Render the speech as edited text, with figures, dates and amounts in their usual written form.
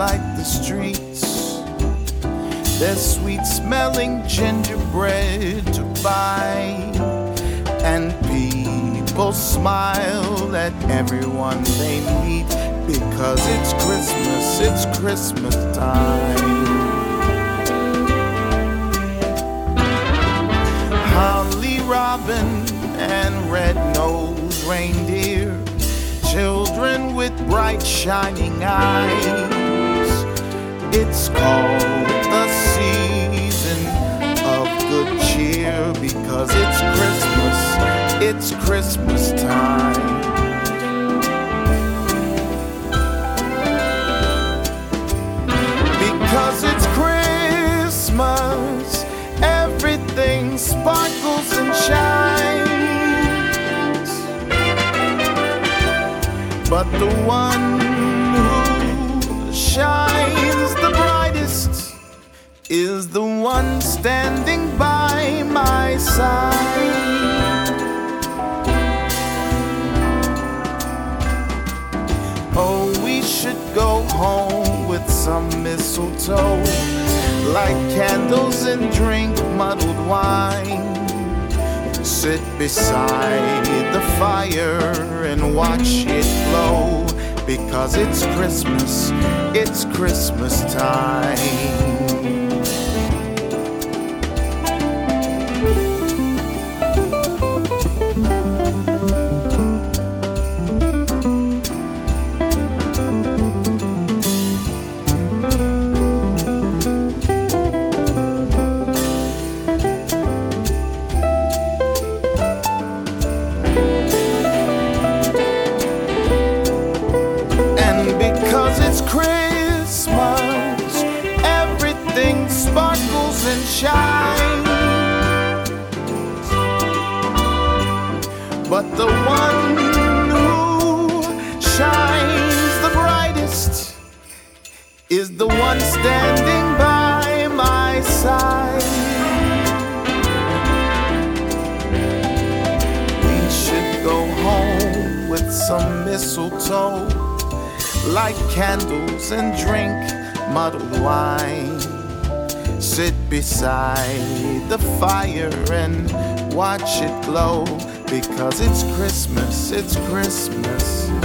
light the streets. There's sweet smelling gingerbread to buy, and people smile at everyone they meet, because it's Christmas time. Holly, robin, and red-nosed reindeer, children with bright shining eyes. It's called the season of good cheer, because it's Christmas time. Because it's Christmas, everything sparkles and shines. But the one who shines the brightest is the one standing by my side. Oh, we should go home with some mistletoe, light candles and drink muddled wine. Sit beside the fire and watch it glow, because it's Christmas time. Christmas, everything sparkles and shines. But the one who shines the brightest is the one standing by my side. We should go home with some mistletoe, light candles and drink muddled wine. Sit beside the fire and watch it glow, because it's Christmas